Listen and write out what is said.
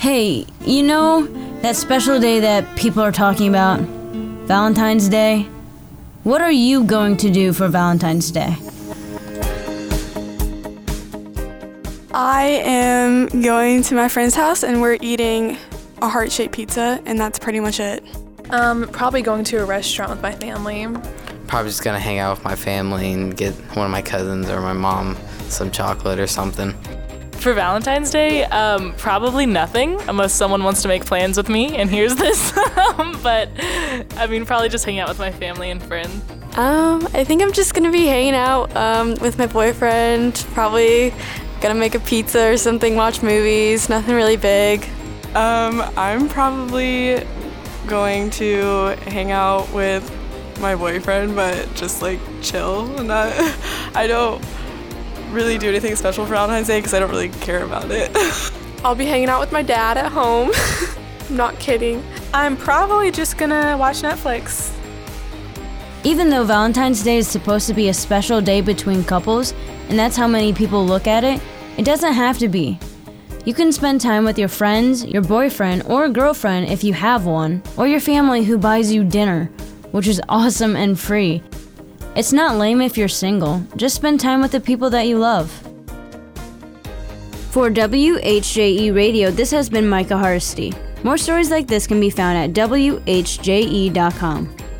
Hey, you know that special day that people are talking about? Valentine's Day? What are you going to do for Valentine's Day? I am going to my friend's house and we're eating a heart-shaped pizza, and that's pretty much it. Probably going to a restaurant with my family. Probably just gonna hang out with my family and get one of my cousins or my mom some chocolate or something. For Valentine's Day, probably nothing, unless someone wants to make plans with me, and here's this. But, probably just hang out with my family and friends. I think I'm just gonna be hanging out with my boyfriend, probably gonna make a pizza or something, watch movies, nothing really big. I'm probably going to hang out with my boyfriend, but just like chill. And I don't really do anything special for Valentine's Day because I don't really care about it. I'll be hanging out with my dad at home. I'm not kidding. I'm probably just gonna watch Netflix. Even though Valentine's Day is supposed to be a special day between couples, and that's how many people look at it, it doesn't have to be. You can spend time with your friends, your boyfriend or girlfriend if you have one, or your family who buys you dinner, which is awesome and free. It's not lame if you're single. Just spend time with the people that you love. For WHJE Radio, this has been Micah Hardesty. More stories like this can be found at WHJE.com.